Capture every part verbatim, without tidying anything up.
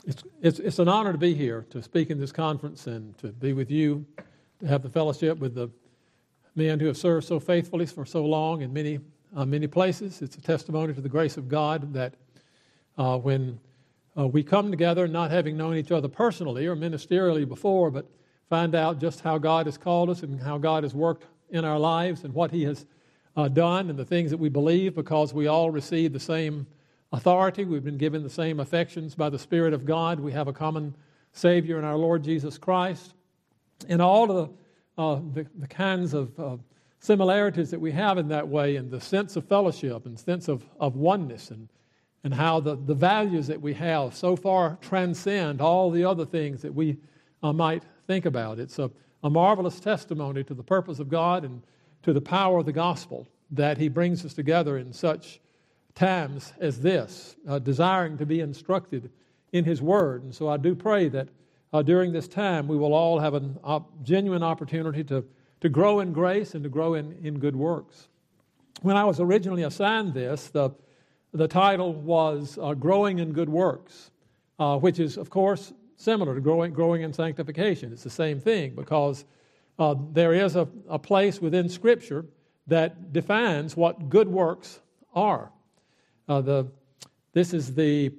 It's, it's, it's an honor to be here, to speak in this conference and to be with you, to have the fellowship with the men who have served so faithfully for so long in many, uh, many places. It's a testimony to the grace of God that uh, when uh, we come together, not having known each other personally or ministerially before, but find out just how God has called us and how God has worked in our lives and what He has uh, done and the things that we believe, because we all receive the same authority. We've been given the same affections by the Spirit of God. We have a common Savior in our Lord Jesus Christ. And all of the, uh, the, the kinds of uh, similarities that we have in that way, and the sense of fellowship and sense of, of oneness, and, and how the, the values that we have so far transcend all the other things that we uh, might think about. It's a, a marvelous testimony to the purpose of God and to the power of the gospel that He brings us together in such times as this, uh, desiring to be instructed in His Word. And so I do pray that uh, during this time we will all have a uh, genuine opportunity to, to grow in grace and to grow in, in good works. When I was originally assigned this, the, the title was uh, Growing in Good Works, uh, which is, of course, similar to growing, growing in sanctification. It's the same thing, because uh, there is a, a place within Scripture that defines what good works are. Uh, the, this is the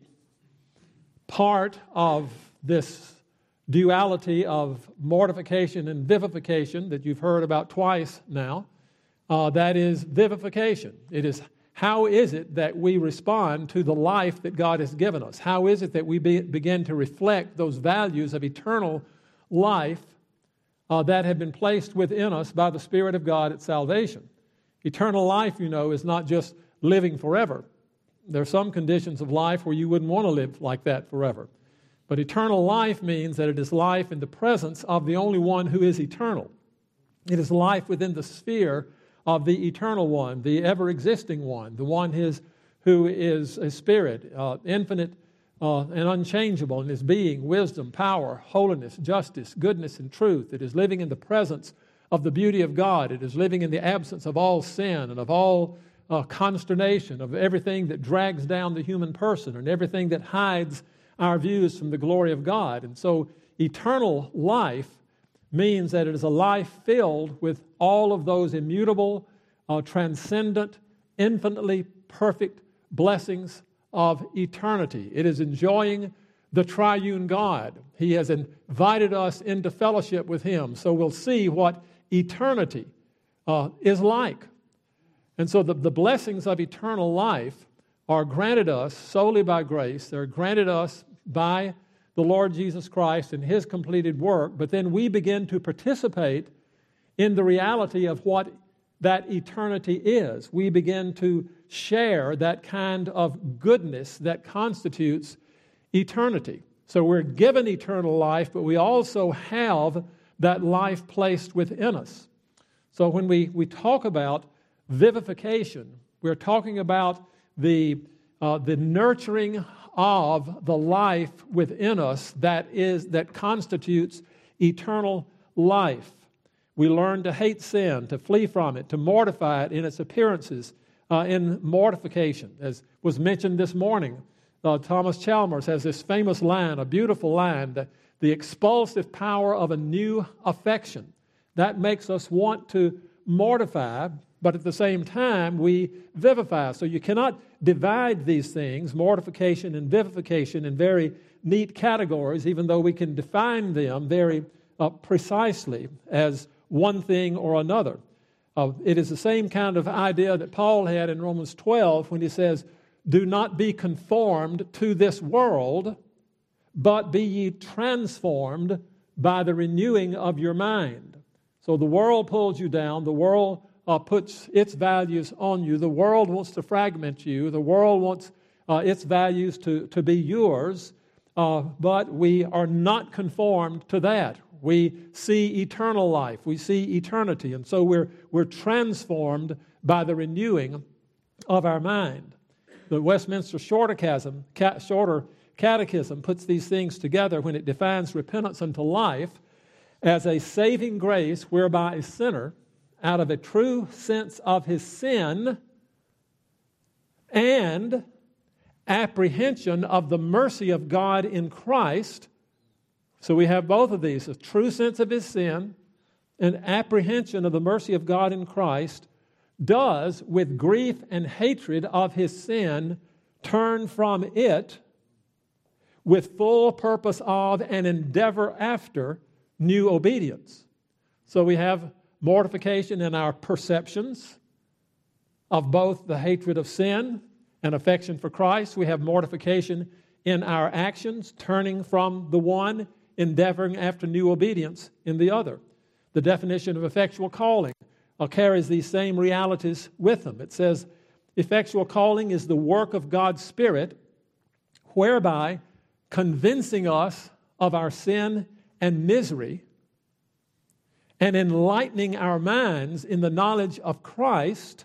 part of this duality of mortification and vivification that you've heard about twice now. Uh, that is vivification. It is, how is it that we respond to the life that God has given us? How is it that we be, begin to reflect those values of eternal life uh, that have been placed within us by the Spirit of God at salvation? Eternal life, you know, is not just living forever. There are some conditions of life where you wouldn't want to live like that forever. But eternal life means that it is life in the presence of the only one who is eternal. It is life within the sphere of the eternal one, the ever-existing one, the one his, who is a spirit, uh, infinite uh, and unchangeable in His being, wisdom, power, holiness, justice, goodness, and truth. It is living in the presence of the beauty of God. It is living in the absence of all sin and of all Uh, consternation, of everything that drags down the human person and everything that hides our views from the glory of God. And so eternal life means that it is a life filled with all of those immutable, uh, transcendent, infinitely perfect blessings of eternity. It is enjoying the triune God. He has invited us into fellowship with Him, so we'll see what eternity uh, is like. And so the, the blessings of eternal life are granted us solely by grace. They're granted us by the Lord Jesus Christ and His completed work. But then we begin to participate in the reality of what that eternity is. We begin to share that kind of goodness that constitutes eternity. So we're given eternal life, but we also have that life placed within us. So when we, we talk about vivification, we're talking about the, uh, the nurturing of the life within us that is that constitutes eternal life. We learn to hate sin, to flee from it, to mortify it in its appearances, uh, in mortification. As was mentioned this morning, uh, Thomas Chalmers has this famous line, a beautiful line, that the expulsive power of a new affection. That makes us want to mortify, but at the same time, we vivify. So you cannot divide these things, mortification and vivification, in very neat categories, even though we can define them very uh, precisely as one thing or another. Uh, it is the same kind of idea that Paul had in Romans twelve when he says, "Do not be conformed to this world, but be ye transformed by the renewing of your mind." So the world pulls you down. The world Uh, puts its values on you. The world wants to fragment you. The world wants uh, its values to, to be yours, uh, but we are not conformed to that. We see eternal life. We see eternity, and so we're, we're transformed by the renewing of our mind. The Westminster Shorter Catechism, Shorter Catechism puts these things together when it defines repentance unto life as a saving grace whereby a sinner, out of a true sense of his sin and apprehension of the mercy of God in Christ. So we have both of these, a true sense of his sin and apprehension of the mercy of God in Christ, does, with grief and hatred of his sin, turn from it with full purpose of and endeavor after new obedience. So we have mortification in our perceptions of both the hatred of sin and affection for Christ. We have mortification in our actions, turning from the one, endeavoring after new obedience in the other. The definition of effectual calling uh, carries these same realities with them. It says, effectual calling is the work of God's Spirit, whereby convincing us of our sin and misery and enlightening our minds in the knowledge of Christ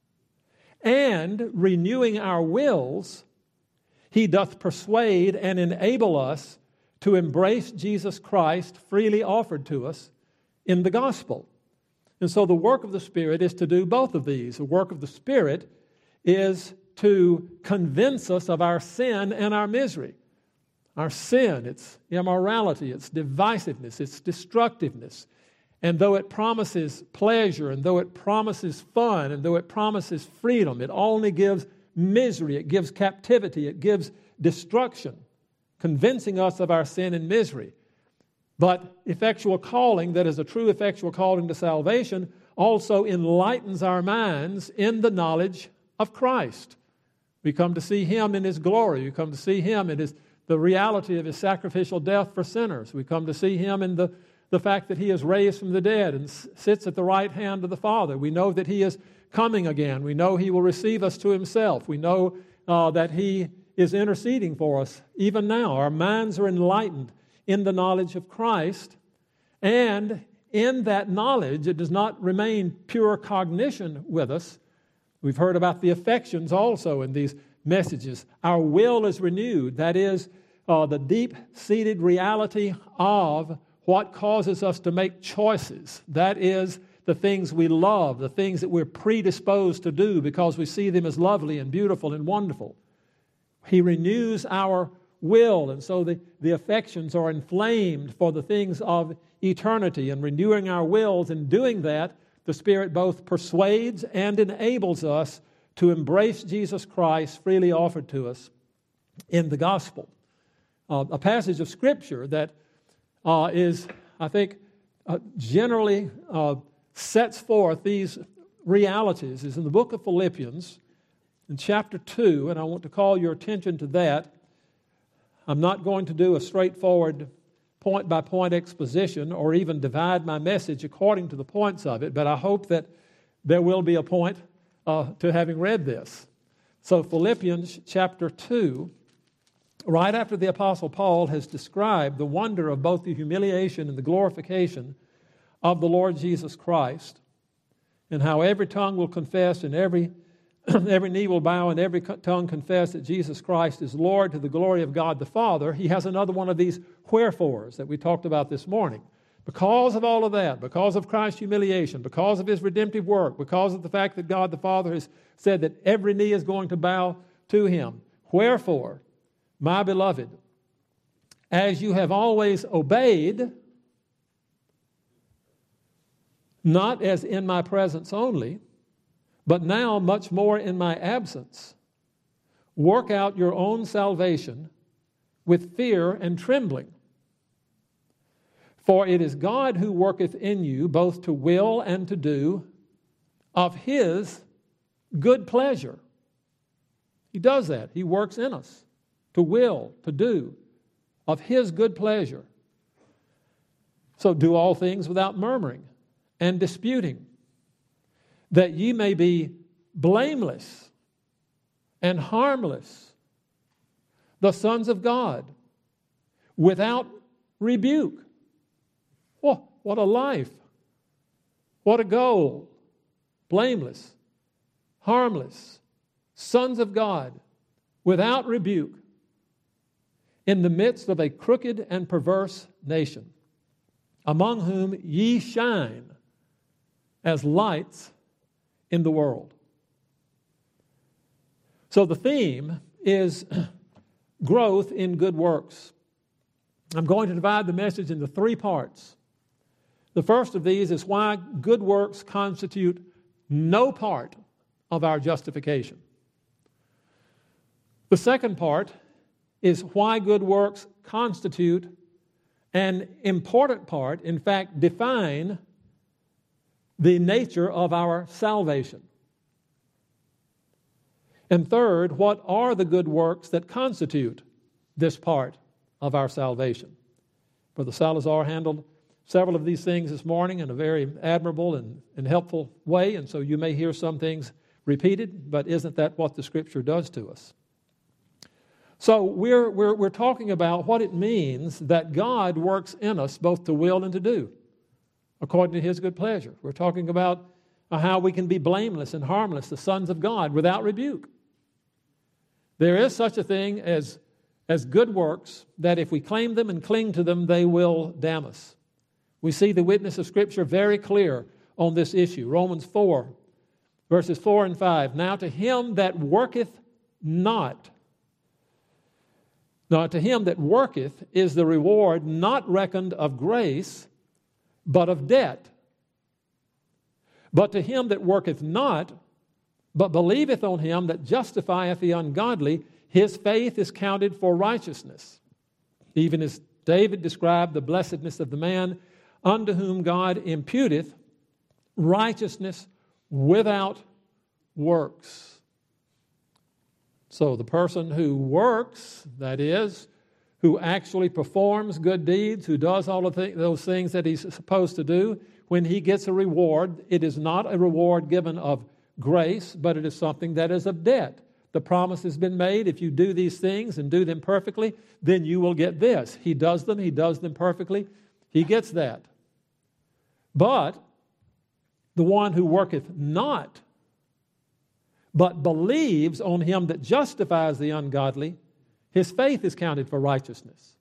and renewing our wills, he doth persuade and enable us to embrace Jesus Christ freely offered to us in the gospel. And so the work of the Spirit is to do both of these. The work of the Spirit is to convince us of our sin and our misery. Our sin, its immorality, its divisiveness, its destructiveness. And though it promises pleasure, and though it promises fun, and though it promises freedom, it only gives misery, it gives captivity, it gives destruction, convincing us of our sin and misery. But effectual calling, that is a true effectual calling to salvation, also enlightens our minds in the knowledge of Christ. We come to see him in his glory. We come to see him in his, the reality of his sacrificial death for sinners. We come to see him in the, the fact that he is raised from the dead and s- sits at the right hand of the Father. We know that he is coming again. We know he will receive us to himself. We know uh, that he is interceding for us even now. Our minds are enlightened in the knowledge of Christ, and in that knowledge it does not remain pure cognition with us. We've heard about the affections also in these messages. Our will is renewed. That is uh, the deep-seated reality of what causes us to make choices. That is the things we love, the things that we're predisposed to do because we see them as lovely and beautiful and wonderful. He renews our will, and so the, the affections are inflamed for the things of eternity. And renewing our wills, and doing that, the Spirit both persuades and enables us to embrace Jesus Christ freely offered to us in the gospel. Uh, a passage of Scripture that uh, is, I think, uh, generally uh, sets forth these realities is in the book of Philippians, in chapter two, and I want to call your attention to that. I'm not going to do a straightforward point-by-point exposition or even divide my message according to the points of it, but I hope that there will be a point uh, to having read this. So Philippians chapter two, right after the Apostle Paul has described the wonder of both the humiliation and the glorification of the Lord Jesus Christ, and how every tongue will confess and every every knee will bow and every tongue confess that Jesus Christ is Lord to the glory of God the Father, he has another one of these wherefores that we talked about this morning. Because of all of that, because of Christ's humiliation, because of his redemptive work, because of the fact that God the Father has said that every knee is going to bow to him. Wherefore, my beloved, as you have always obeyed, not as in my presence only, but now much more in my absence, work out your own salvation with fear and trembling. For it is God who worketh in you both to will and to do of his good pleasure. He does that. He works in us to will, to do of his good pleasure. So do all things without murmuring and disputing, that ye may be blameless and harmless, the sons of God, without rebuke. Oh, what a life. What a goal. Blameless, harmless, sons of God, without rebuke, in the midst of a crooked and perverse nation, among whom ye shine as lights in the world. So the theme is growth in good works. I'm going to divide the message into three parts. The first of these is why good works constitute no part of our justification. The second part is why good works constitute an important part, in fact, define the nature of our salvation. And third, what are the good works that constitute this part of our salvation? Brother Salazar handled several of these things this morning in a very admirable and, and helpful way, and so you may hear some things repeated, but isn't that what the Scripture does to us? So we're, we're, we're talking about what it means that God works in us both to will and to do, according to His good pleasure. We're talking about how we can be blameless and harmless, the sons of God, without rebuke. There is such a thing as, as good works that if we claim them and cling to them, they will damn us. We see the witness of Scripture very clear on this issue. Romans four, verses four and five. Now to him that worketh not, now to him that worketh is the reward not reckoned of grace, but of debt. But to him that worketh not, but believeth on him that justifieth the ungodly, his faith is counted for righteousness. Even as David described the blessedness of the man unto whom God imputeth righteousness without works. So the person who works, that is, who actually performs good deeds, who does all of th- those things that he's supposed to do, when he gets a reward, it is not a reward given of grace, but it is something that is of debt. The promise has been made, if you do these things and do them perfectly, then you will get this. He does them, he does them perfectly, he gets that. But the one who worketh not, but believes on him that justifies the ungodly, his faith is counted for righteousness.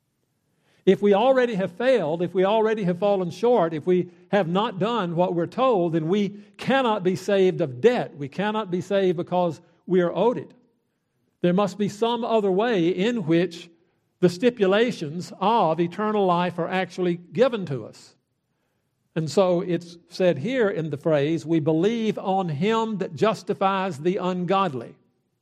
If we already have failed, if we already have fallen short, if we have not done what we're told, then we cannot be saved of debt. We cannot be saved because we are owed it. There must be some other way in which the stipulations of eternal life are actually given to us. And so it's said here in the phrase, we believe on him that justifies the ungodly.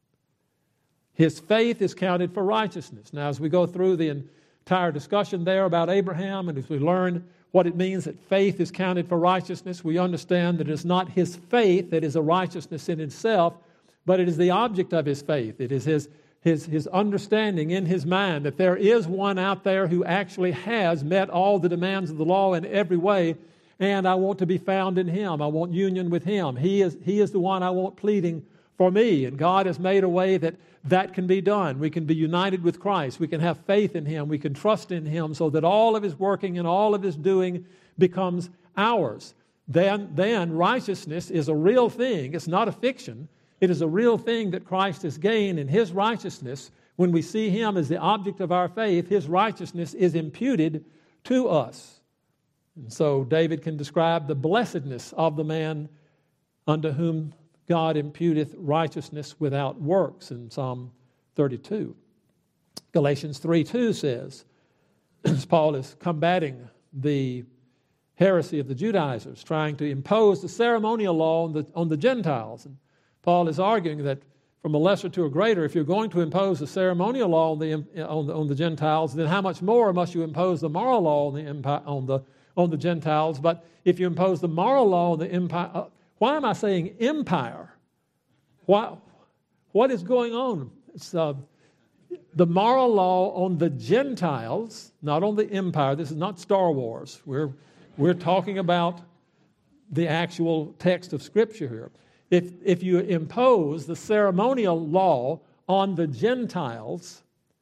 His faith is counted for righteousness. Now, as we go through the entire discussion there about Abraham, and as we learn what it means that faith is counted for righteousness, we understand that it is not his faith that is a righteousness in itself, but it is the object of his faith. It is his, his, his understanding in his mind that there is one out there who actually has met all the demands of the law in every way, and I want to be found in him. I want union with him. He is, he is the one I want pleading for me, and God has made a way that that can be done. We can be united with Christ. We can have faith in him. We can trust in him so that all of his working and all of his doing becomes ours. Then, then righteousness is a real thing. It's not a fiction. It is a real thing that Christ has gained, and his righteousness, when we see him as the object of our faith, his righteousness is imputed to us. And so David can describe the blessedness of the man unto whom God imputeth righteousness without works in Psalm thirty-two. Galatians three two says, as Paul is combating the heresy of the Judaizers, trying to impose the ceremonial law on the, on the Gentiles. And Paul is arguing that from a lesser to a greater, if you're going to impose the ceremonial law on the, on the, on the Gentiles, then how much more must you impose the moral law on the, empire, on the, on the Gentiles? But if you impose the moral law on the empire, uh, why am I saying empire? Why, what is going on? It's, uh, the moral law on the Gentiles, not on the empire. This is not Star Wars. We're, we're talking about the actual text of Scripture here. If, if you impose the ceremonial law on the Gentiles,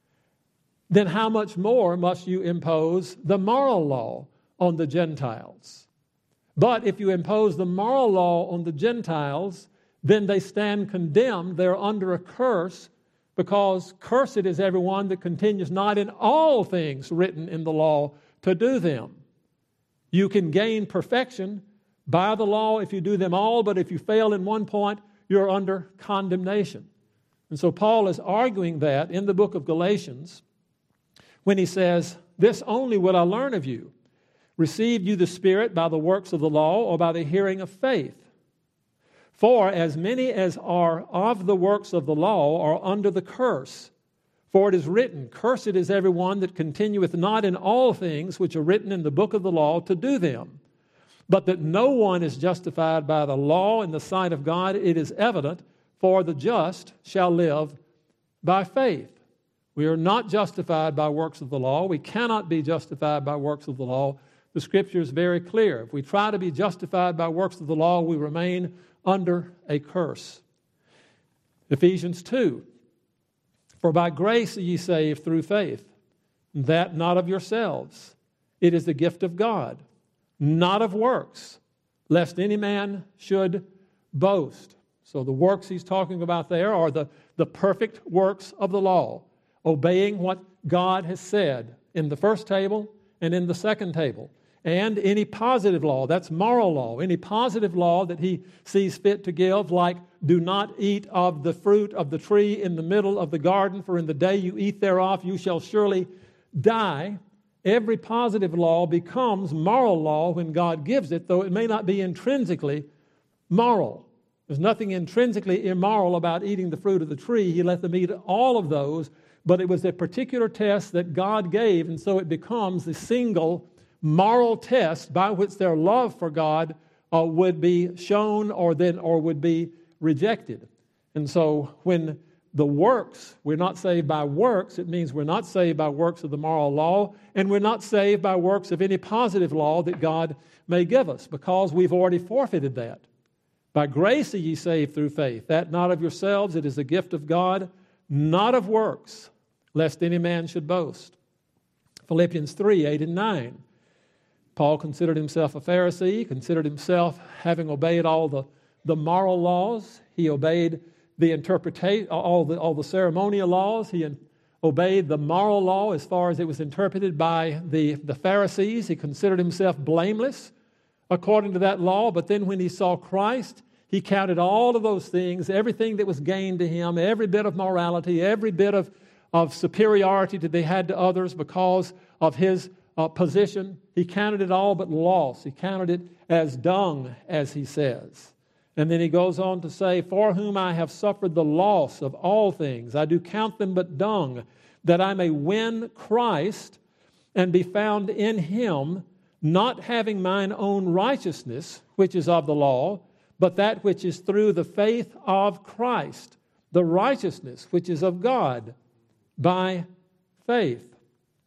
then how much more must you impose the moral law on the Gentiles? But if you impose the moral law on the Gentiles, then they stand condemned. They're under a curse, because cursed is everyone that continues not in all things written in the law to do them. You can gain perfection by the law if you do them all, but if you fail in one point, you're under condemnation. And so Paul is arguing that in the book of Galatians when he says, "This only will I learn of you. Received you the Spirit by the works of the law or by the hearing of faith? For as many as are of the works of the law are under the curse. For it is written, Cursed is everyone that continueth not in all things which are written in the book of the law to do them. But that no one is justified by the law in the sight of God, it is evident, for the just shall live by faith." We are not justified by works of the law. We cannot be justified by works of the law. The Scripture is very clear. If we try to be justified by works of the law, we remain under a curse. Ephesians two, "For by grace are ye saved through faith, that not of yourselves. It is the gift of God, not of works, lest any man should boast." So the works he's talking about there are the, the perfect works of the law, obeying what God has said in the first table and in the second table. And any positive law, that's moral law, any positive law that he sees fit to give, like do not eat of the fruit of the tree in the middle of the garden, for in the day you eat thereof you shall surely die. Every positive law becomes moral law when God gives it, though it may not be intrinsically moral. There's nothing intrinsically immoral about eating the fruit of the tree. He let them eat all of those, but it was a particular test that God gave, and so it becomes the single moral test by which their love for God uh, would be shown or then or would be rejected. And so when the works, we're not saved by works, it means we're not saved by works of the moral law, and we're not saved by works of any positive law that God may give us, because we've already forfeited that. By grace are ye saved through faith, that not of yourselves, it is a gift of God, not of works, lest any man should boast. Philippians three, eight and nine. Paul considered himself a Pharisee, considered himself having obeyed all the, the moral laws. He obeyed the interpretation, all the, all the ceremonial laws. He obeyed the moral law as far as it was interpreted by the, the Pharisees. He considered himself blameless according to that law. But then when he saw Christ, he counted all of those things, everything that was gained to him, every bit of morality, every bit of, of superiority that they had to others because of his Uh, position. He counted it all but loss. He counted it as dung, as he says. And then he goes on to say, "For whom I have suffered the loss of all things, I do count them but dung, that I may win Christ and be found in him, not having mine own righteousness, which is of the law, but that which is through the faith of Christ, the righteousness which is of God by faith."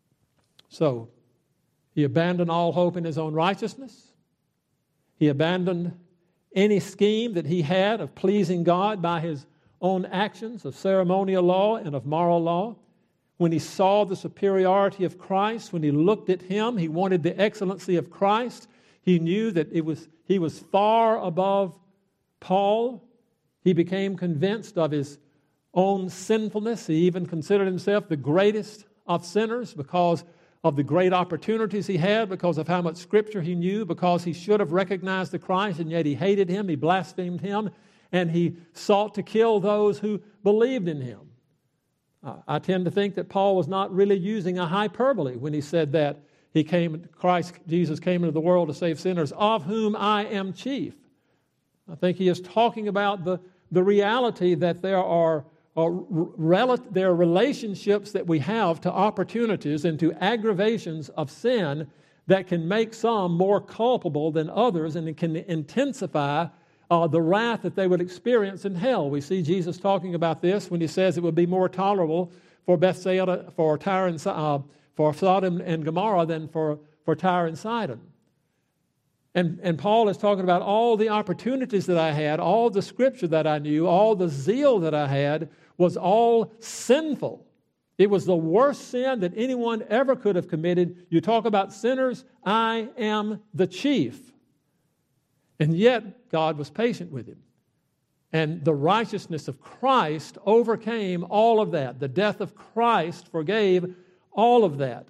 So, he abandoned all hope in his own righteousness. He abandoned any scheme that he had of pleasing God by his own actions of ceremonial law and of moral law. When he saw the superiority of Christ, when he looked at him, he wanted the excellency of Christ. He knew that it was he was far above Paul. He became convinced of his own sinfulness. He even considered himself the greatest of sinners because of the great opportunities he had, because of how much Scripture he knew, because he should have recognized the Christ, and yet he hated him, he blasphemed him, and he sought to kill those who believed in him. Uh, I tend to think that Paul was not really using a hyperbole when he said that he came, Christ Jesus came into the world to save sinners, of whom I am chief. I think he is talking about the, the reality that there are Uh, rel- there are relationships that we have to opportunities and to aggravations of sin that can make some more culpable than others, and it can intensify uh, the wrath that they would experience in hell. We see Jesus talking about this when he says it would be more tolerable for Bethsaida, for Tyre and uh, for Sodom and Gomorrah than for, for Tyre and Sidon. And, and Paul is talking about all the opportunities that I had, all the Scripture that I knew, all the zeal that I had was all sinful. It was the worst sin that anyone ever could have committed. You talk about sinners, I am the chief. And yet, God was patient with him. And the righteousness of Christ overcame all of that. The death of Christ forgave all of that.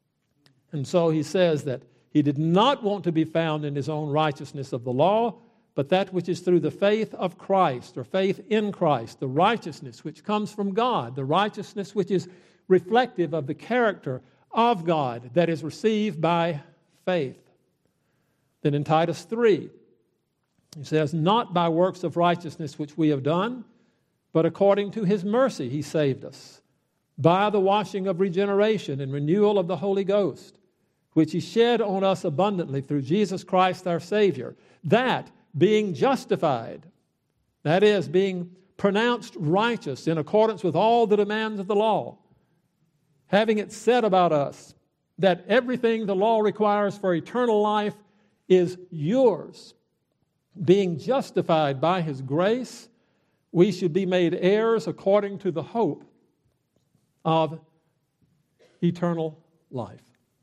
And so he says that he did not want to be found in his own righteousness of the law, but that which is through the faith of Christ, or faith in Christ, the righteousness which comes from God, the righteousness which is reflective of the character of God that is received by faith. Then in Titus three, he says, not by works of righteousness which we have done, but according to his mercy he saved us, by the washing of regeneration and renewal of the Holy Ghost, which he shed on us abundantly through Jesus Christ our Savior, that being justified, that is, being pronounced righteous in accordance with all the demands of the law, having it said about us that everything the law requires for eternal life is yours, being justified by his grace, we should be made heirs according to the hope of eternal life.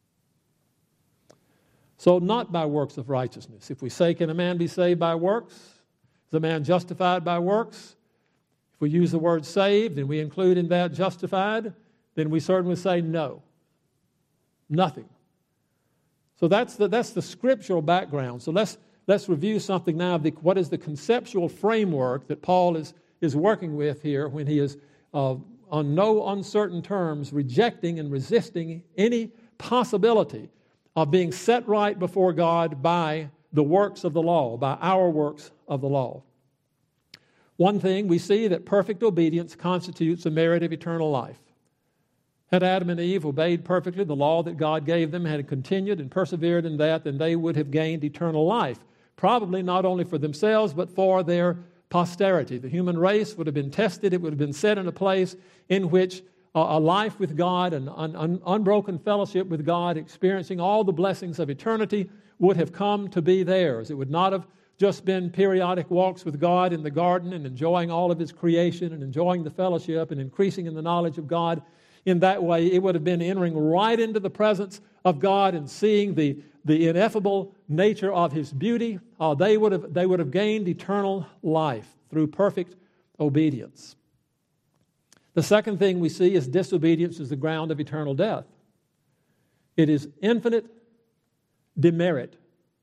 So not by works of righteousness. If we say, can a man be saved by works? Is a man justified by works? If we use the word saved and we include in that justified, then we certainly say no. Nothing. So that's the, that's the scriptural background. So let's let's review something now. The, what is the conceptual framework that Paul is, is working with here when he is uh, on no uncertain terms rejecting and resisting any possibility of being set right before God by the works of the law, by our works of the law. One thing, we see that perfect obedience constitutes a merit of eternal life. Had Adam and Eve obeyed perfectly the law that God gave them, had continued and persevered in that, then they would have gained eternal life. Probably not only for themselves, but for their posterity. The human race would have been tested. It would have been set in a place in which a life with God, an un- un- unbroken fellowship with God, experiencing all the blessings of eternity would have come to be theirs. It would not have just been periodic walks with God in the garden and enjoying all of his creation and enjoying the fellowship and increasing in the knowledge of God. In that way, it would have been entering right into the presence of God and seeing the, the ineffable nature of his beauty. Uh, they would have, they would have gained eternal life through perfect obedience. The second thing we see is disobedience is the ground of eternal death. It is infinite demerit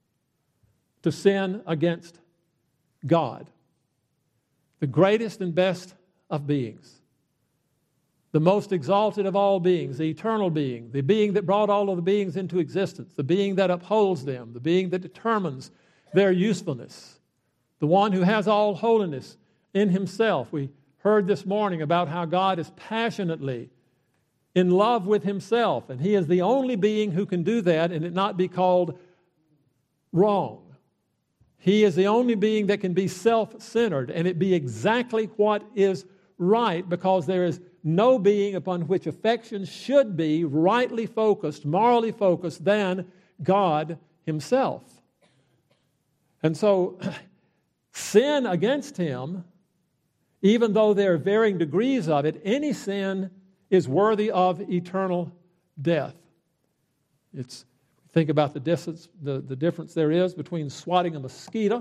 to sin against God, the greatest and best of beings, the most exalted of all beings, the eternal being, the being that brought all of the beings into existence, the being that upholds them, the being that determines their usefulness, the one who has all holiness in himself. We heard this morning about how God is passionately in love with himself, and he is the only being who can do that and it not be called wrong. He is the only being that can be self-centered and it be exactly what is right, because there is no being upon which affection should be rightly focused, morally focused, than God himself. And so sin against him, even though there are varying degrees of it, any sin is worthy of eternal death. It's think about the distance, the, the difference there is between swatting a mosquito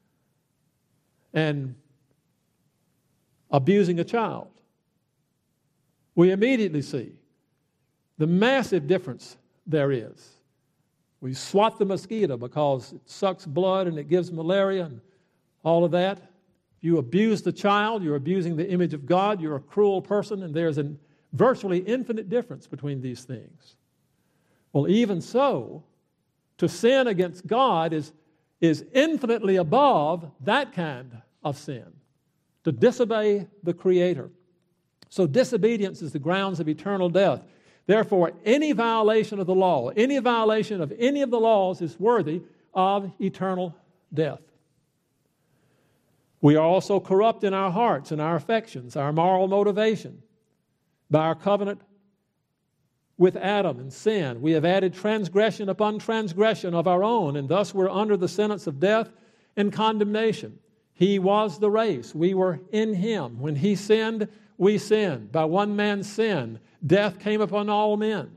and abusing a child. We immediately see the massive difference there is. We swat the mosquito because it sucks blood and it gives malaria and all of that. You abuse the child, you're abusing the image of God, you're a cruel person, and there's a virtually infinite difference between these things. Well, even so, to sin against God is, is infinitely above that kind of sin, to disobey the Creator. So disobedience is the grounds of eternal death. Therefore, any violation of the law, any violation of any of the laws is worthy of eternal death. We are also corrupt in our hearts and our affections, our moral motivation. By our covenant with Adam and sin, we have added transgression upon transgression of our own, and thus we're under the sentence of death and condemnation. He was the race. We were in him. When he sinned, we sinned. By one man's sin, death came upon all men.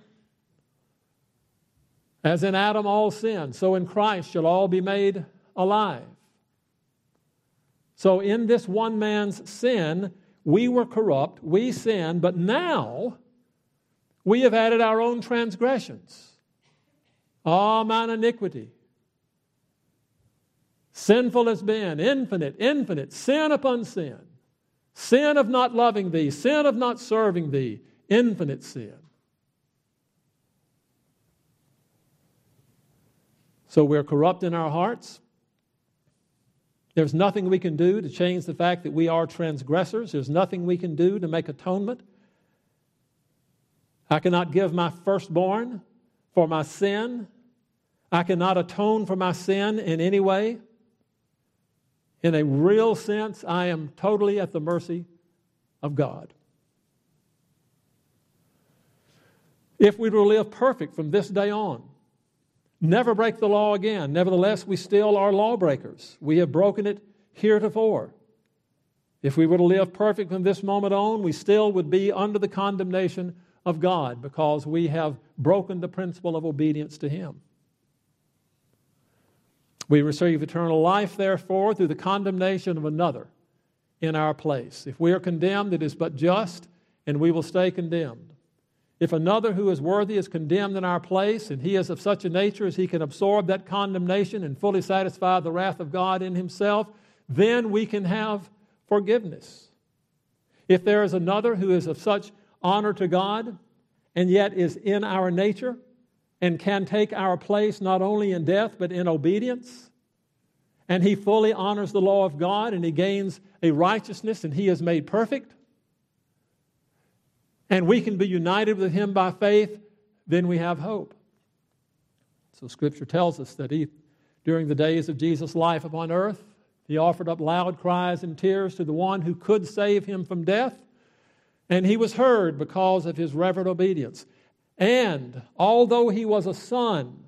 As in Adam all sinned, so in Christ shall all be made alive. So in this one man's sin, we were corrupt, we sinned, but now we have added our own transgressions. Ah, mine iniquity. Sinful has been, infinite, infinite, sin upon sin. Sin of not loving thee, sin of not serving thee, infinite sin. So we're corrupt in our hearts. There's nothing we can do to change the fact that we are transgressors. There's nothing we can do to make atonement. I cannot give my firstborn for my sin. I cannot atone for my sin in any way. In a real sense, I am totally at the mercy of God. If we were to live perfect from this day on, never break the law again, nevertheless, we still are lawbreakers. We have broken it heretofore. If we were to live perfect from this moment on, we still would be under the condemnation of God because we have broken the principle of obedience to Him. We receive eternal life, therefore, through the condemnation of another in our place. If we are condemned, it is but just, and we will stay condemned. If another who is worthy is condemned in our place, and he is of such a nature as he can absorb that condemnation and fully satisfy the wrath of God in himself, then we can have forgiveness. If there is another who is of such honor to God, and yet is in our nature, and can take our place not only in death but in obedience, and he fully honors the law of God, and he gains a righteousness, and he is made perfect, and we can be united with him by faith, then we have hope. So Scripture tells us that he, during the days of Jesus' life upon earth, he offered up loud cries and tears to the one who could save him from death, and he was heard because of his reverent obedience. And although he was a son,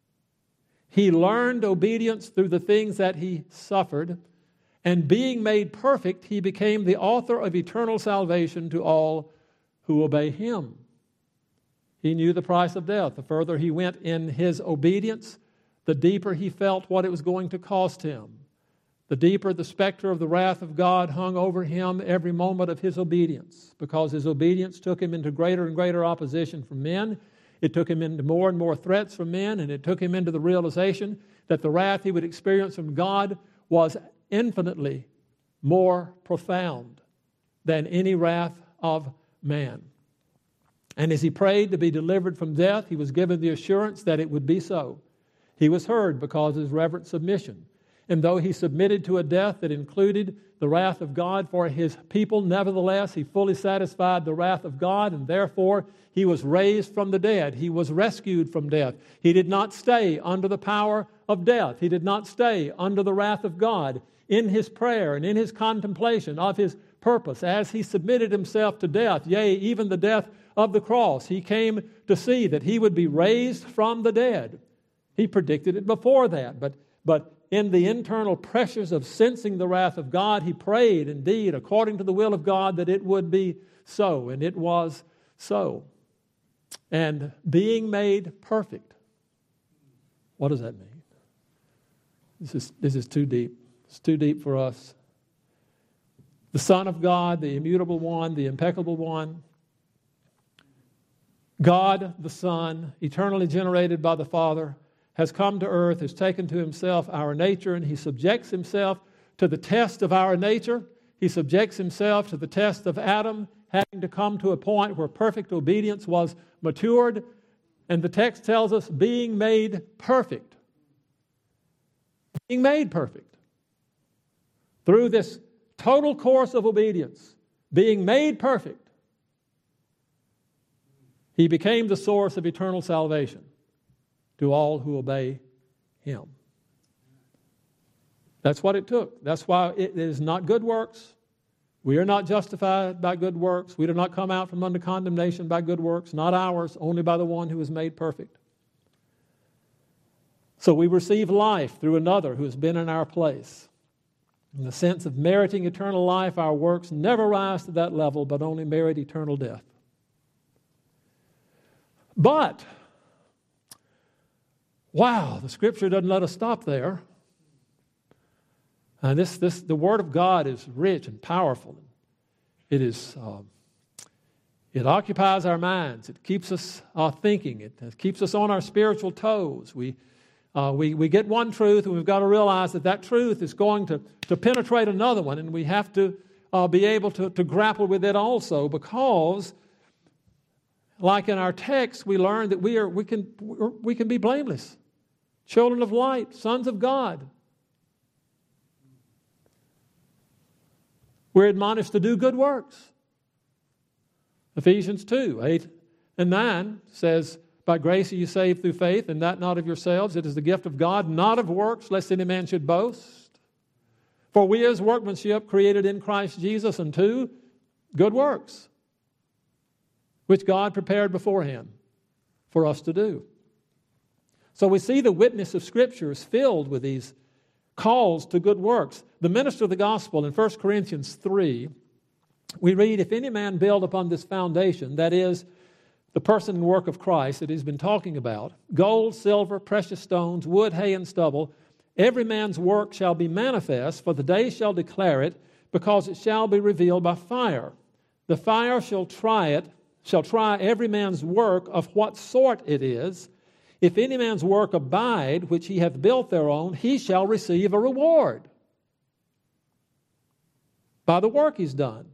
he learned obedience through the things that he suffered, and being made perfect, he became the author of eternal salvation to all who obey him. He knew the price of death. The further he went in his obedience, the deeper he felt what it was going to cost him. The deeper the specter of the wrath of God hung over him every moment of his obedience, because his obedience took him into greater and greater opposition from men. It took him into more and more threats from men, and it took him into the realization that the wrath he would experience from God was infinitely more profound than any wrath of man. And as he prayed to be delivered from death, he was given the assurance that it would be so. He was heard because of his reverent submission. And though he submitted to a death that included the wrath of God for his people, nevertheless, he fully satisfied the wrath of God, and therefore he was raised from the dead. He was rescued from death. He did not stay under the power of death. He did not stay under the wrath of God. In his prayer and in his contemplation of his purpose, as he submitted himself to death, yea, even the death of the cross, he came to see that he would be raised from the dead. He predicted it before that, but but in the internal pressures of sensing the wrath of God, he prayed indeed according to the will of God that it would be so, and it was so. And being made perfect. What does that mean? This is, this is too deep. It's too deep for us. The Son of God, the immutable one, the impeccable one, God the Son, eternally generated by the Father, has come to earth, has taken to himself our nature, and he subjects himself to the test of our nature. He subjects himself to the test of Adam, having to come to a point where perfect obedience was matured. And the text tells us, being made perfect. Being made perfect. Through this total course of obedience, being made perfect, he became the source of eternal salvation to all who obey him. That's what it took. That's why it is not good works. We are not justified by good works. We do not come out from under condemnation by good works, not ours, only by the one who is made perfect. So we receive life through another who has been in our place. In the sense of meriting eternal life, our works never rise to that level, but only merit eternal death. But wow, the Scripture doesn't let us stop there. And this, this, the Word of God is rich and powerful. It is, uh, it occupies our minds. It keeps us uh, thinking. It keeps us on our spiritual toes. We, Uh, we, we get one truth, and we've got to realize that that truth is going to, to penetrate another one, and we have to uh, be able to, to grapple with it also, because, like in our text, we learn that we are we can we can be blameless, children of light, sons of God. We're admonished to do good works. Ephesians two, eight and nine says, by grace are you saved through faith, and that not of yourselves. It is the gift of God, not of works, lest any man should boast. For we as workmanship created in Christ Jesus unto good works, which God prepared beforehand for us to do. So we see the witness of Scripture is filled with these calls to good works. The minister of the gospel in First Corinthians three, we read, if any man build upon this foundation, that is, the person and work of Christ that he's been talking about, gold, silver, precious stones, wood, hay, and stubble, every man's work shall be manifest, for the day shall declare it, because it shall be revealed by fire. The fire shall try it, shall try every man's work of what sort it is. If any man's work abide, which he hath built thereon, he shall receive a reward by the work he's done.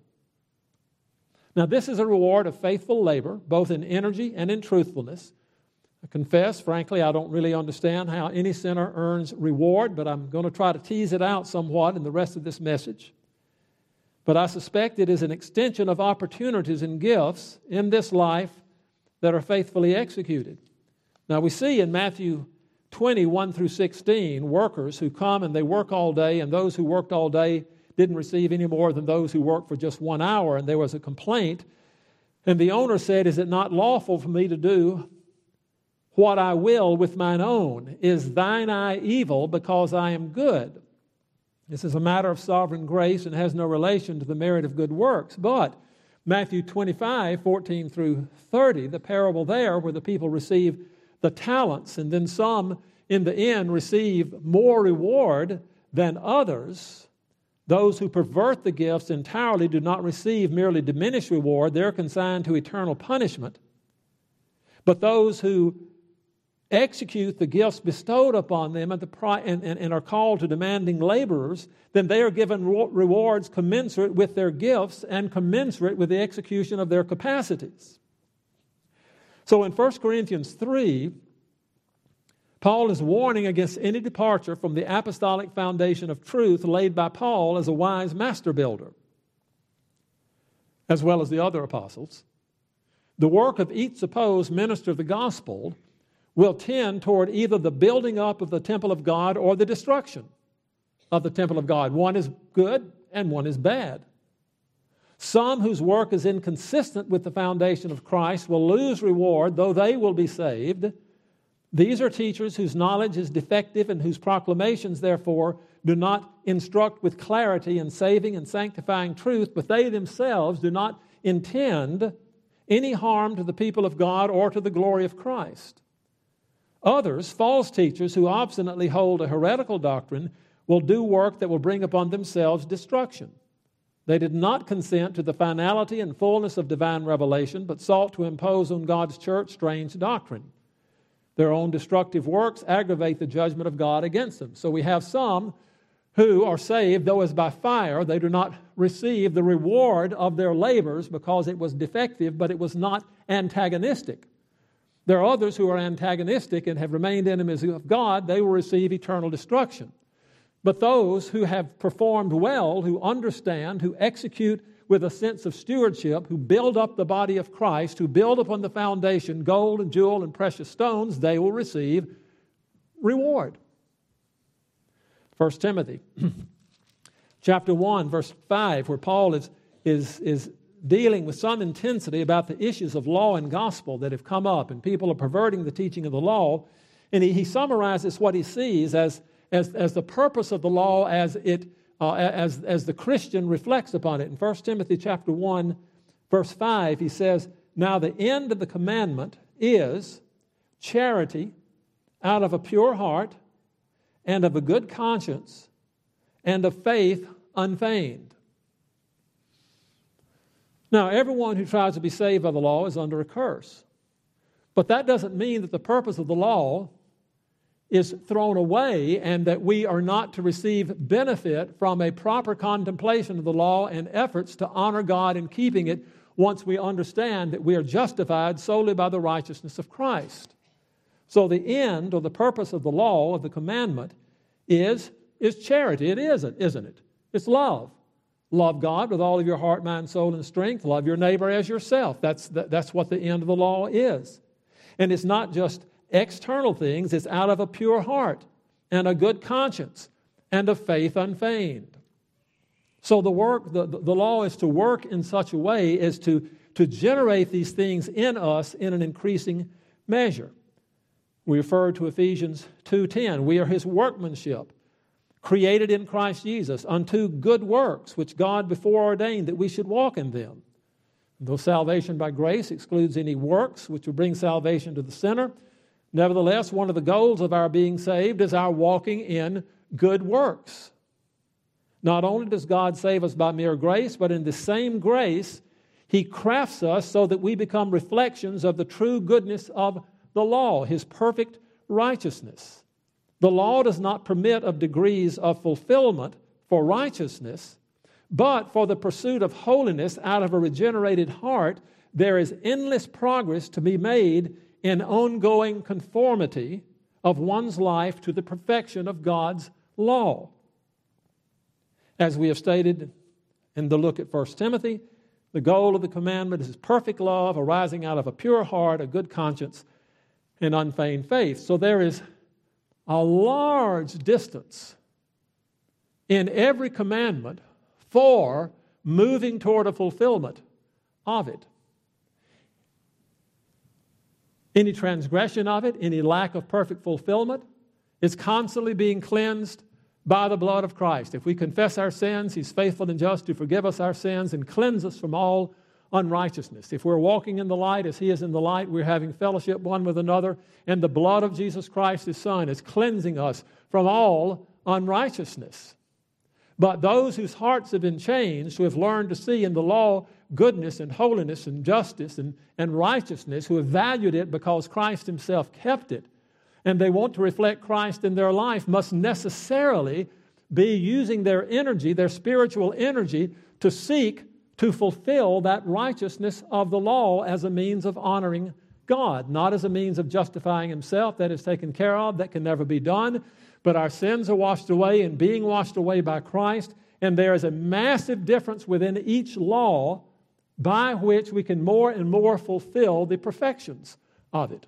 Now, this is a reward of faithful labor, both in energy and in truthfulness. I confess, frankly, I don't really understand how any sinner earns reward, but I'm going to try to tease it out somewhat in the rest of this message. But I suspect it is an extension of opportunities and gifts in this life that are faithfully executed. Now, we see in Matthew twenty, one through sixteen, workers who come and they work all day, and those who worked all day didn't receive any more than those who worked for just one hour, and there was a complaint. And the owner said, is it not lawful for me to do what I will with mine own? Is thine eye evil because I am good? This is a matter of sovereign grace and has no relation to the merit of good works. But Matthew twenty-five, fourteen through thirty, the parable there where the people receive the talents, and then some in the end receive more reward than others. Those who pervert the gifts entirely do not receive merely diminished reward. They're consigned to eternal punishment. But those who execute the gifts bestowed upon them at the pri- and, and, and are called to demanding laborers, then they are given re- rewards commensurate with their gifts and commensurate with the execution of their capacities. So in First Corinthians three, Paul is warning against any departure from the apostolic foundation of truth laid by Paul as a wise master builder, as well as the other apostles. The work of each supposed minister of the gospel will tend toward either the building up of the temple of God or the destruction of the temple of God. One is good and one is bad. Some whose work is inconsistent with the foundation of Christ will lose reward, though they will be saved. These are teachers whose knowledge is defective and whose proclamations, therefore, do not instruct with clarity in saving and sanctifying truth, but they themselves do not intend any harm to the people of God or to the glory of Christ. Others, false teachers who obstinately hold a heretical doctrine, will do work that will bring upon themselves destruction. They did not consent to the finality and fullness of divine revelation, but sought to impose on God's church strange doctrine. Their own destructive works aggravate the judgment of God against them. So we have some who are saved, though as by fire, they do not receive the reward of their labors because it was defective, but it was not antagonistic. There are others who are antagonistic and have remained enemies of God. They will receive eternal destruction. But those who have performed well, who understand, who execute with a sense of stewardship, who build up the body of Christ, who build upon the foundation gold and jewel and precious stones, they will receive reward. First Timothy chapter one, verse five, where Paul is, is, is dealing with some intensity about the issues of law and gospel that have come up, and people are perverting the teaching of the law. And he, he summarizes what he sees as, as, as the purpose of the law as it Uh, as, as the Christian reflects upon it. In First Timothy chapter one, verse five, he says, now the end of the commandment is charity out of a pure heart and of a good conscience and of faith unfeigned. Now, everyone who tries to be saved by the law is under a curse. But that doesn't mean that the purpose of the law is thrown away and that we are not to receive benefit from a proper contemplation of the law and efforts to honor God in keeping it once we understand that we are justified solely by the righteousness of Christ. So the end or the purpose of the law, of the commandment, is, is charity. It isn't, isn't it? It's love. Love God with all of your heart, mind, soul, and strength. Love your neighbor as yourself. That's, that, that's what the end of the law is. And it's not just external things. It's out of a pure heart and a good conscience and a faith unfeigned. So the work, the, the law is to work in such a way as to, to generate these things in us in an increasing measure. We refer to Ephesians two ten. We are His workmanship, created in Christ Jesus unto good works, which God before ordained that we should walk in them. Though salvation by grace excludes any works which would bring salvation to the sinner, nevertheless, one of the goals of our being saved is our walking in good works. Not only does God save us by mere grace, but in the same grace, He crafts us so that we become reflections of the true goodness of the law, His perfect righteousness. The law does not permit of degrees of fulfillment for righteousness, but for the pursuit of holiness out of a regenerated heart, there is endless progress to be made in ongoing conformity of one's life to the perfection of God's law. As we have stated in the look at First Timothy, the goal of the commandment is perfect love arising out of a pure heart, a good conscience, and unfeigned faith. So there is a large distance in every commandment for moving toward a fulfillment of it. Any transgression of it, any lack of perfect fulfillment, is constantly being cleansed by the blood of Christ. If we confess our sins, He's faithful and just to forgive us our sins and cleanse us from all unrighteousness. If we're walking in the light as He is in the light, we're having fellowship one with another, and the blood of Jesus Christ, His Son, is cleansing us from all unrighteousness. But those whose hearts have been changed, who have learned to see in the law goodness and holiness and justice and, and righteousness, who have valued it because Christ Himself kept it, and they want to reflect Christ in their life, must necessarily be using their energy, their spiritual energy, to seek to fulfill that righteousness of the law as a means of honoring God, not as a means of justifying himself. That is taken care of, that can never be done. But our sins are washed away and being washed away by Christ, and there is a massive difference within each law by which we can more and more fulfill the perfections of it.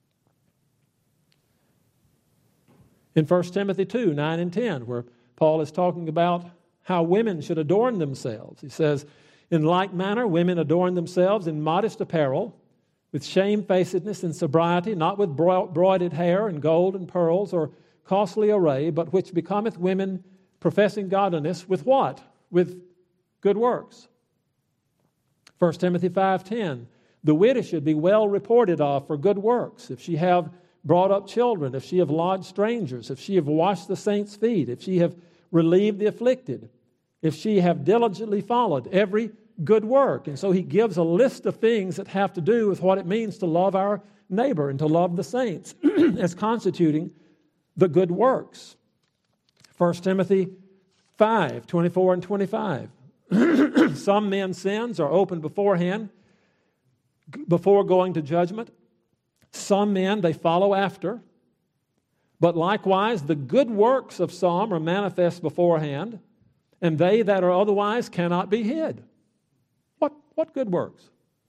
In First Timothy two, nine and ten, where Paul is talking about how women should adorn themselves. He says, in like manner, women adorn themselves in modest apparel, with shamefacedness and sobriety, not with broided hair and gold and pearls or costly array, but which becometh women professing godliness with what? With good works. First Timothy five ten, the widow should be well reported of for good works, if she have brought up children, if she have lodged strangers, if she have washed the saints' feet, if she have relieved the afflicted, if she have diligently followed every good work. And so he gives a list of things that have to do with what it means to love our neighbor and to love the saints as constituting the good works. First Timothy five, twenty-four and twenty-five. Some men's sins are open beforehand, before going to judgment. Some men they follow after. But likewise, the good works of some are manifest beforehand, and they that are otherwise cannot be hid. What, what good works?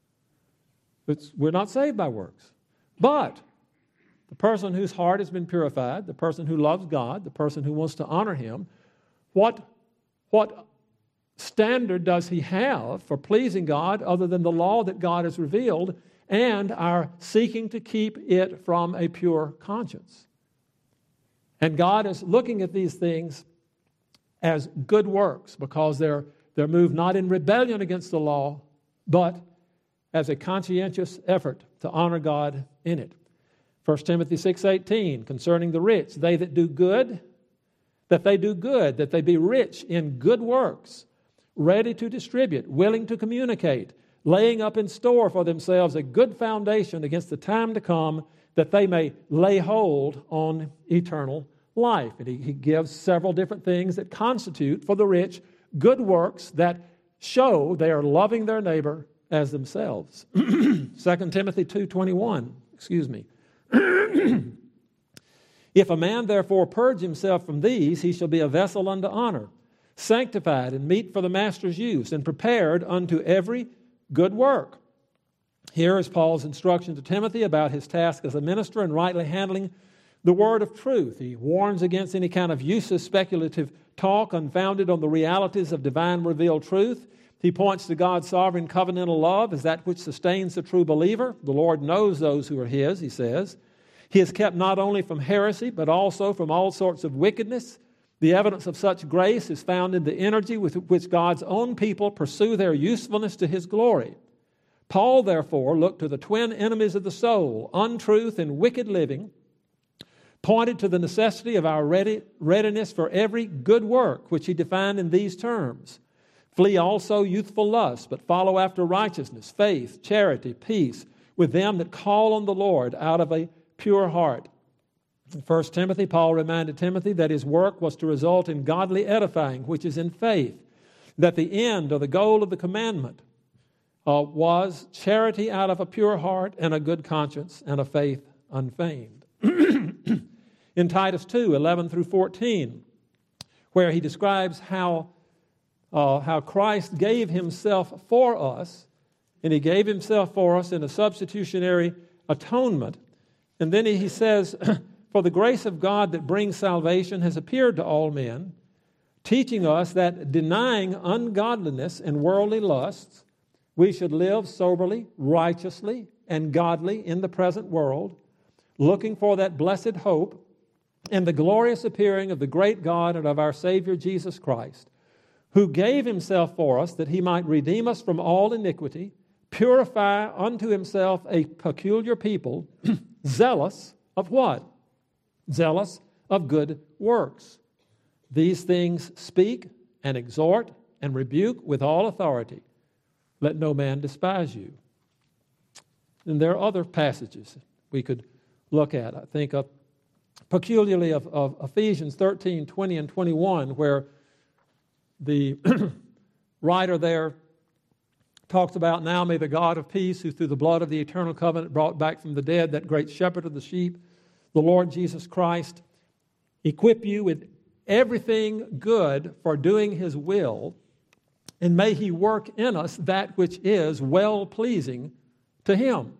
It's, we're not saved by works. But the person whose heart has been purified, the person who loves God, the person who wants to honor Him, what, what standard does he have for pleasing God other than the law that God has revealed and our seeking to keep it from a pure conscience? And God is looking at these things as good works because they're, they're moved not in rebellion against the law, but as a conscientious effort to honor God in it. First Timothy six eighteen, concerning the rich, they that do good, that they do good, that they be rich in good works, ready to distribute, willing to communicate, laying up in store for themselves a good foundation against the time to come, that they may lay hold on eternal life. And he, he gives several different things that constitute for the rich good works that show they are loving their neighbor as themselves. Second Timothy two twenty-one, excuse me. If a man therefore purge himself from these, he shall be a vessel unto honor, sanctified and meet for the master's use, and prepared unto every good work. Here is Paul's instruction to Timothy about his task as a minister in rightly handling the word of truth. He warns against any kind of useless speculative talk unfounded on the realities of divine revealed truth. He points to God's sovereign covenantal love as that which sustains the true believer. The Lord knows those who are His, he says. He is kept not only from heresy, but also from all sorts of wickedness. The evidence of such grace is found in the energy with which God's own people pursue their usefulness to His glory. Paul, therefore, looked to the twin enemies of the soul, untruth and wicked living, pointed to the necessity of our ready, readiness for every good work, which he defined in these terms. Flee also youthful lust, but follow after righteousness, faith, charity, peace, with them that call on the Lord out of a pure heart. In First Timothy, Paul reminded Timothy that his work was to result in godly edifying, which is in faith, that the end or the goal of the commandment uh, was charity out of a pure heart and a good conscience and a faith unfeigned. In Titus two, eleven through fourteen, where he describes how, uh, how Christ gave himself for us, and he gave himself for us in a substitutionary atonement. And then he says, for the grace of God that brings salvation has appeared to all men, teaching us that denying ungodliness and worldly lusts, we should live soberly, righteously, and godly in the present world, looking for that blessed hope and the glorious appearing of the great God and of our Savior Jesus Christ, who gave himself for us that he might redeem us from all iniquity, purify unto himself a peculiar people, zealous of what? Zealous of good works. These things speak and exhort and rebuke with all authority. Let no man despise you. And there are other passages we could look at. I think of peculiarly of, of Ephesians thirteen, twenty, and twenty-one, where the writer there talks about, now may the God of peace, who through the blood of the eternal covenant brought back from the dead that great shepherd of the sheep, the Lord Jesus Christ, equip you with everything good for doing his will, and may he work in us that which is well-pleasing to him.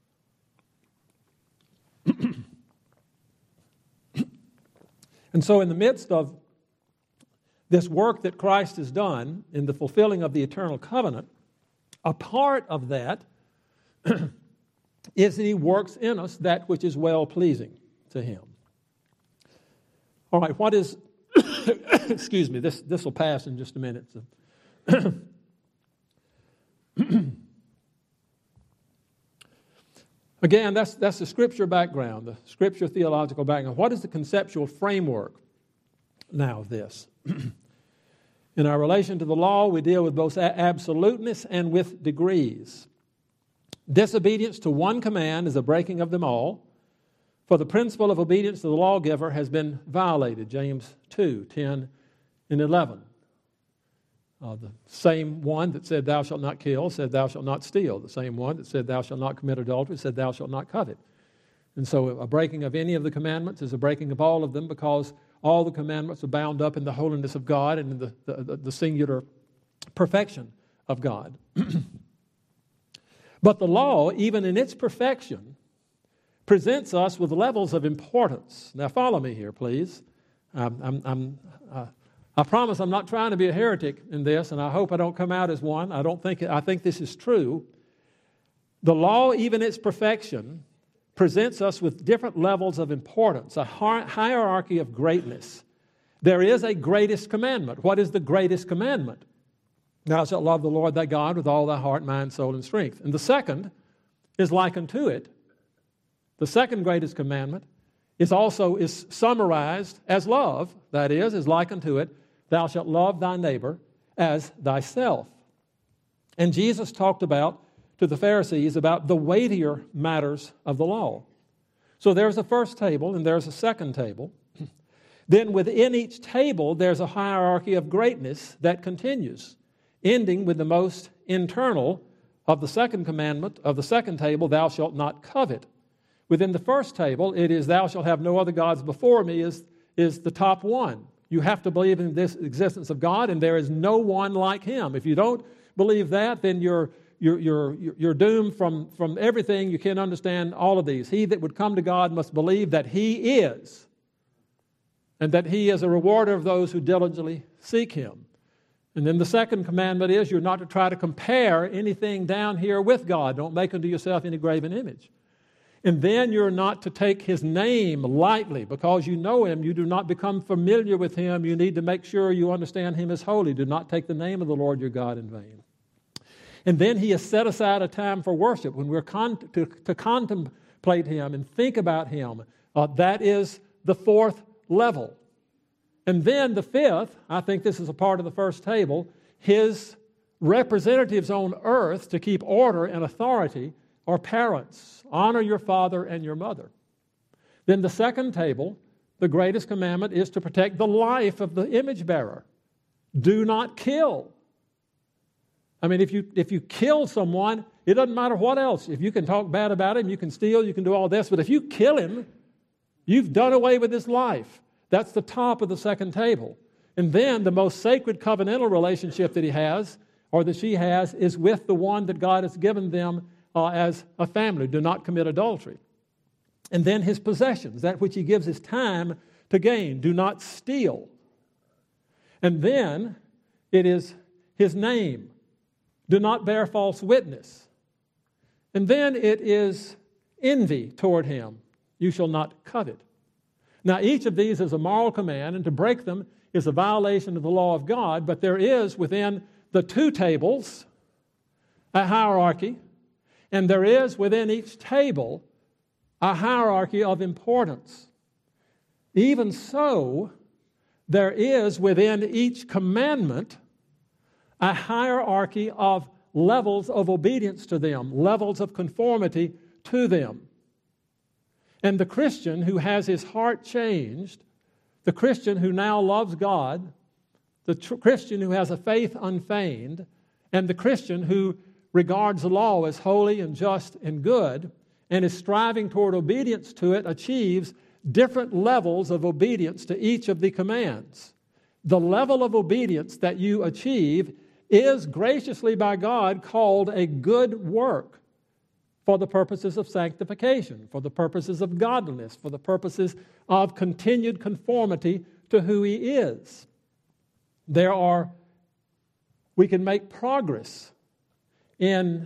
And so in the midst of this work that Christ has done in the fulfilling of the eternal covenant, a part of that is that he works in us that which is well-pleasing to him. All right, what is, excuse me, this this will pass in just a minute. So. Again, that's, that's the scripture background, the scripture theological background. What is the conceptual framework now of this? In our relation to the law, we deal with both absoluteness and with degrees. Disobedience to one command is a breaking of them all, for the principle of obedience to the lawgiver has been violated, James two, ten and eleven. Uh, the same one that said, thou shalt not kill, said, thou shalt not steal. The same one that said, thou shalt not commit adultery, said, thou shalt not covet. And so a breaking of any of the commandments is a breaking of all of them, because all the commandments are bound up in the holiness of God and in the, the, the singular perfection of God. But the law, even in its perfection, presents us with levels of importance. Now follow me here, please. Um, I'm... I'm uh, I promise I'm not trying to be a heretic in this, and I hope I don't come out as one. I don't think I think this is true. The law, even its perfection, presents us with different levels of importance, a hierarchy of greatness. There is a greatest commandment. What is the greatest commandment? Thou shalt love the Lord thy God with all thy heart, mind, soul, and strength. And the second is like unto it. The second greatest commandment is also is summarized as love. That is, is like unto it. Thou shalt love thy neighbor as thyself. And Jesus talked about, to the Pharisees, about the weightier matters of the law. So there's a first table and there's a second table. Then within each table, there's a hierarchy of greatness that continues, ending with the most internal of the second commandment of the second table, thou shalt not covet. Within the first table, it is thou shalt have no other gods before me is, is the top one. You have to believe in this existence of God, and there is no one like Him. If you don't believe that, then you're you're you're you're doomed from, from everything. You can't understand all of these. He that would come to God must believe that He is, and that He is a rewarder of those who diligently seek Him. And then the second commandment is you're not to try to compare anything down here with God. Don't make unto yourself any graven image. And then you're not to take His name lightly. Because you know Him, you do not become familiar with Him. You need to make sure you understand Him as holy. Do not take the name of the Lord your God in vain. And then He has set aside a time for worship when we're con- to, to contemplate Him and think about Him. Uh, that is the fourth level. And then the fifth, I think this is a part of the first table, His representatives on earth to keep order and authority are parents. Honor your father and your mother. Then the second table, the greatest commandment is to protect the life of the image bearer. Do not kill. I mean, if you if you kill someone, it doesn't matter what else. If you can talk bad about him, you can steal, you can do all this, but if you kill him, you've done away with his life. That's the top of the second table. And then the most sacred covenantal relationship that he has, or that she has, is with the one that God has given them uh, as a family. Do not commit adultery. And then his possessions, that which he gives his time to gain. Do not steal. And then it is his name. Do not bear false witness. And then it is envy toward him. You shall not covet. Now, each of these is a moral command, and to break them is a violation of the law of God, but there is within the two tables a hierarchy, and there is within each table a hierarchy of importance. Even so, there is within each commandment a hierarchy of levels of obedience to them, levels of conformity to them. And the Christian who has his heart changed, the Christian who now loves God, the tr- Christian who has a faith unfeigned, and the Christian who regards the law as holy and just and good, and is striving toward obedience to it, achieves different levels of obedience to each of the commands. The level of obedience that you achieve is graciously by God called a good work for the purposes of sanctification, for the purposes of godliness, for the purposes of continued conformity to who He is. There are, we can make progress in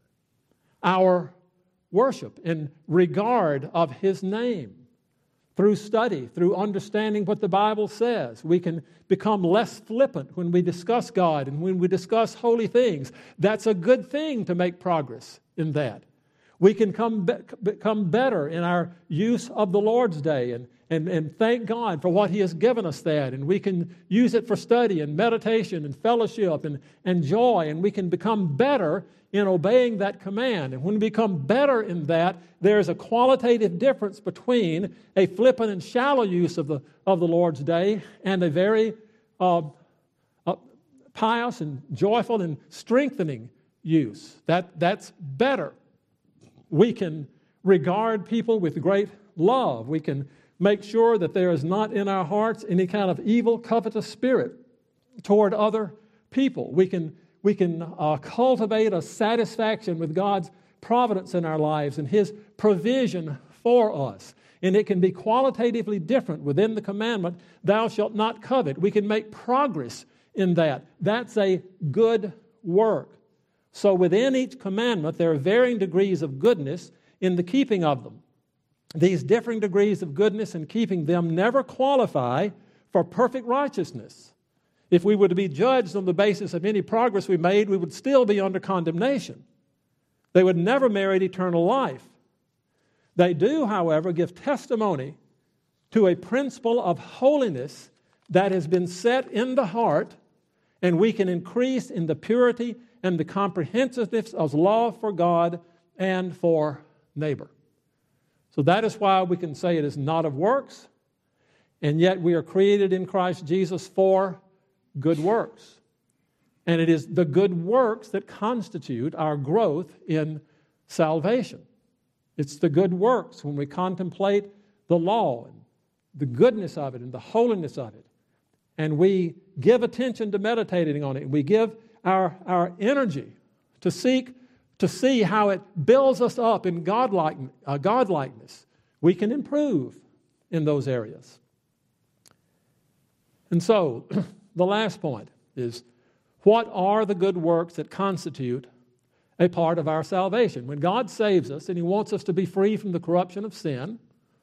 our worship, in regard of His name, through study, through understanding what the Bible says. We can become less flippant when we discuss God and when we discuss holy things. That's a good thing to make progress in that. We can come be, become better in our use of the Lord's Day and, and, and thank God for what He has given us that. And we can use it for study and meditation and fellowship and, and joy. And we can become better in obeying that command. And when we become better in that, there's a qualitative difference between a flippant and shallow use of the, of the Lord's Day and a very uh, uh, pious and joyful and strengthening use. That, that's better. We can regard people with great love. We can make sure that there is not in our hearts any kind of evil, covetous spirit toward other people. We can, we can uh, cultivate a satisfaction with God's providence in our lives and His provision for us. And it can be qualitatively different within the commandment, thou shalt not covet. We can make progress in that. That's a good work. So within each commandment, there are varying degrees of goodness in the keeping of them. These differing degrees of goodness in keeping them never qualify for perfect righteousness. If we were to be judged on the basis of any progress we made, we would still be under condemnation. They would never merit eternal life. They do, however, give testimony to a principle of holiness that has been set in the heart, and we can increase in the purity and the comprehensiveness of love for God and for neighbor. So that is why we can say it is not of works, and yet we are created in Christ Jesus for good works. And it is the good works that constitute our growth in salvation. It's the good works when we contemplate the law and the goodness of it and the holiness of it. And we give attention to meditating on it. We give our, our energy to seek to see how it builds us up in godlike, uh, godlikeness. We can improve in those areas. And so, the last point is, what are the good works that constitute a part of our salvation? When God saves us and He wants us to be free from the corruption of sin,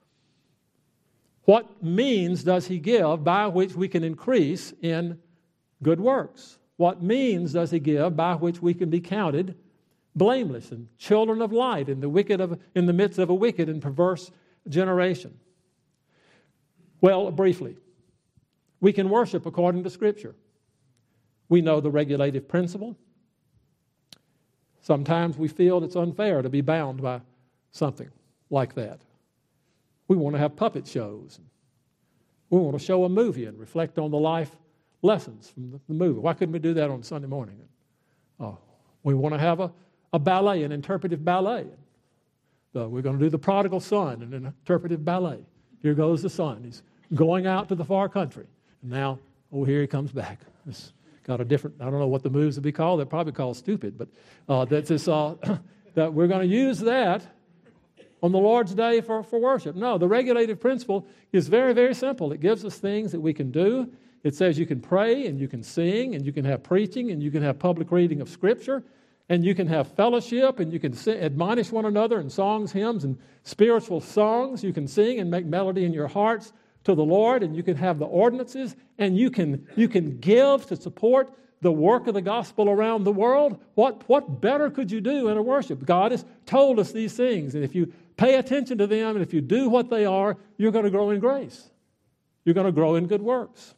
what means does He give by which we can increase in good works? What means does He give by which we can be counted blameless and children of light in the wicked of, in the midst of a wicked and perverse generation? Well, briefly, we can worship according to Scripture. We know the regulative principle. Sometimes we feel it's unfair to be bound by something like that. We want to have puppet shows. We want to show a movie and reflect on the life lessons from the, the movie. Why couldn't we do that on Sunday morning? Oh, we want to have a, a ballet, an interpretive ballet. So we're going to do the prodigal son and an interpretive ballet. Here goes the son. He's going out to the far country. And now, oh, here he comes back. It's got a different, I don't know what the moves would be called. They're probably called stupid. But uh, that's this, uh, that we're going to use that on the Lord's Day for, for worship. No, the regulative principle is very, very simple. It gives us things that we can do. It says you can pray and you can sing and you can have preaching and you can have public reading of Scripture and you can have fellowship and you can sing, admonish one another in songs, hymns, and spiritual songs. You can sing and make melody in your hearts to the Lord, and you can have the ordinances, and you can you can give to support the work of the gospel around the world. What, what better could you do in a worship? God has told us these things, and if you pay attention to them and if you do what they are, you're going to grow in grace. You're going to grow in good works.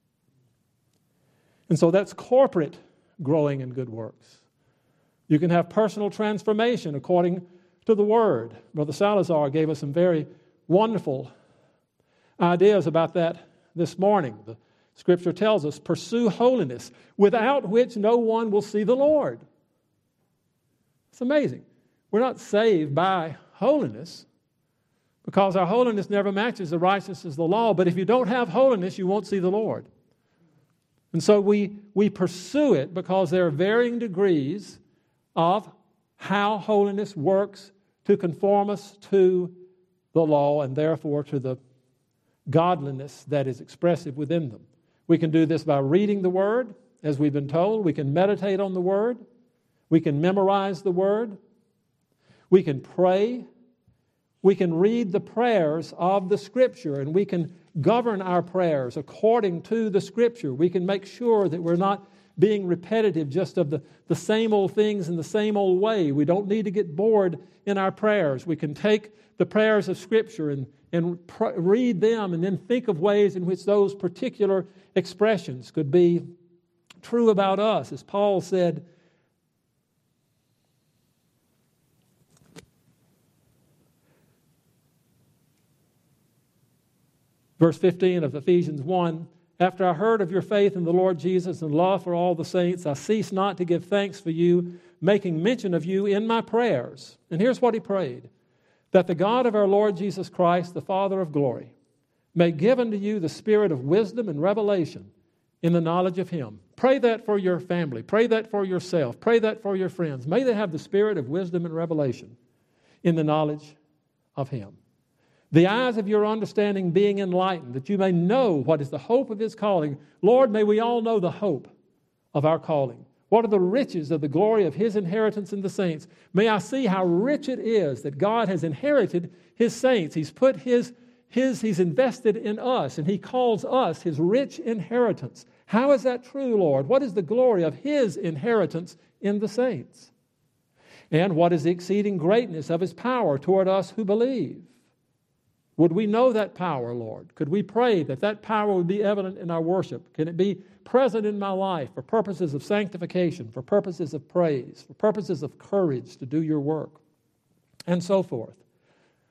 And so that's corporate growing in good works. You can have personal transformation according to the Word. Brother Salazar gave us some very wonderful ideas about that this morning. The Scripture tells us, pursue holiness, without which no one will see the Lord. It's amazing. We're not saved by holiness because our holiness never matches the righteousness of the law. But if you don't have holiness, you won't see the Lord. And so we, we pursue it because there are varying degrees of how holiness works to conform us to the law and therefore to the godliness that is expressive within them. We can do this by reading the Word, as we've been told. We can meditate on the Word. We can memorize the Word. We can pray. We can read the prayers of the Scripture, and we can govern our prayers according to the Scripture. We can make sure that we're not being repetitive just of the, the same old things in the same old way. We don't need to get bored in our prayers. We can take the prayers of Scripture and, and pr- read them and then think of ways in which those particular expressions could be true about us. As Paul said, verse fifteen of Ephesians one, after I heard of your faith in the Lord Jesus and love for all the saints, I cease not to give thanks for you, making mention of you in my prayers. And here's what he prayed: that the God of our Lord Jesus Christ, the Father of glory, may give unto you the spirit of wisdom and revelation in the knowledge of Him. Pray that for your family. Pray that for yourself. Pray that for your friends. May they have the spirit of wisdom and revelation in the knowledge of Him. The eyes of your understanding being enlightened, that you may know what is the hope of His calling. Lord, may we all know the hope of our calling. What are the riches of the glory of His inheritance in the saints? May I see how rich it is that God has inherited His saints. He's put His, His, He's invested in us, and He calls us His rich inheritance. How is that true, Lord? What is the glory of His inheritance in the saints? And what is the exceeding greatness of His power toward us who believe? Would we know that power, Lord? Could we pray that that power would be evident in our worship? Can it be present in my life for purposes of sanctification, for purposes of praise, for purposes of courage to do your work, and so forth?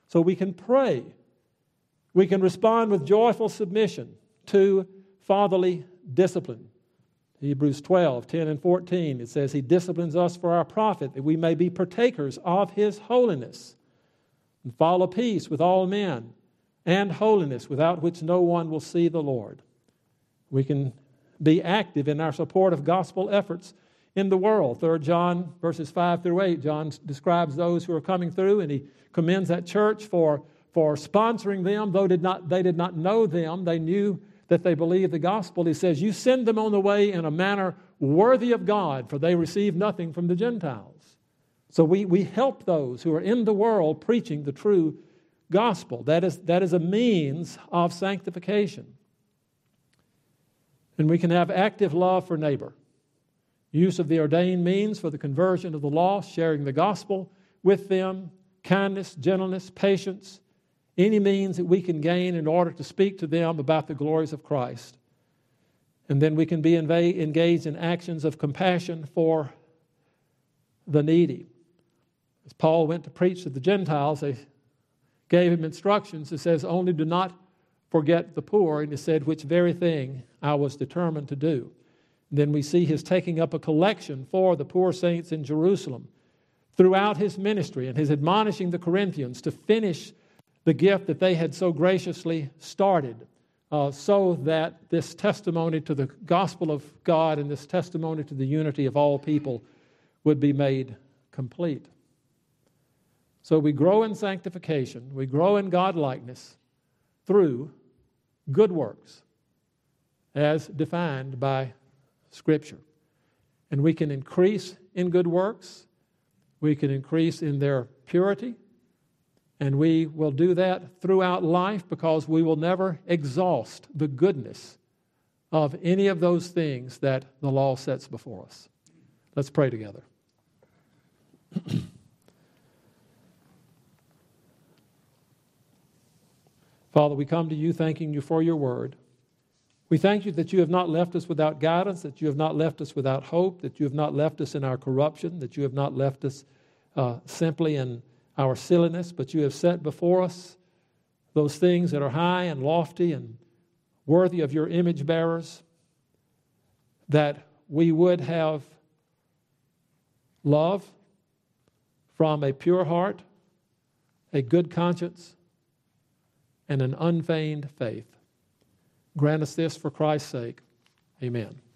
So we can pray. We can respond with joyful submission to fatherly discipline. Hebrews twelve, ten and fourteen, it says, He disciplines us for our profit, that we may be partakers of His holiness, and follow peace with all men, and holiness, without which no one will see the Lord. We can be active in our support of gospel efforts in the world. Third John verses five through eight, John describes those who are coming through, and he commends that church for, for sponsoring them, though did not, they did not know them. They knew that they believed the gospel. He says, you send them on the way in a manner worthy of God, for they receive nothing from the Gentiles. So we, we help those who are in the world preaching the true gospel. That is, that is a means of sanctification. And we can have active love for neighbor. Use of the ordained means for the conversion of the lost, sharing the gospel with them, kindness, gentleness, patience, any means that we can gain in order to speak to them about the glories of Christ. And then we can be engaged in actions of compassion for the needy. As Paul went to preach to the Gentiles, they gave him instructions. It says, only do not forget the poor. And he said, which very thing I was determined to do. And then we see his taking up a collection for the poor saints in Jerusalem throughout his ministry, and his admonishing the Corinthians to finish the gift that they had so graciously started, uh, so that this testimony to the gospel of God and this testimony to the unity of all people would be made complete. So we grow in sanctification, we grow in God-likeness through good works as defined by Scripture. And we can increase in good works, we can increase in their purity, and we will do that throughout life because we will never exhaust the goodness of any of those things that the law sets before us. Let's pray together. Father, we come to you thanking you for your word. We thank you that you have not left us without guidance, that you have not left us without hope, that you have not left us in our corruption, that you have not left us uh, simply in our silliness, but you have set before us those things that are high and lofty and worthy of your image bearers, that we would have love from a pure heart, a good conscience, and an unfeigned faith. Grant us this for Christ's sake. Amen.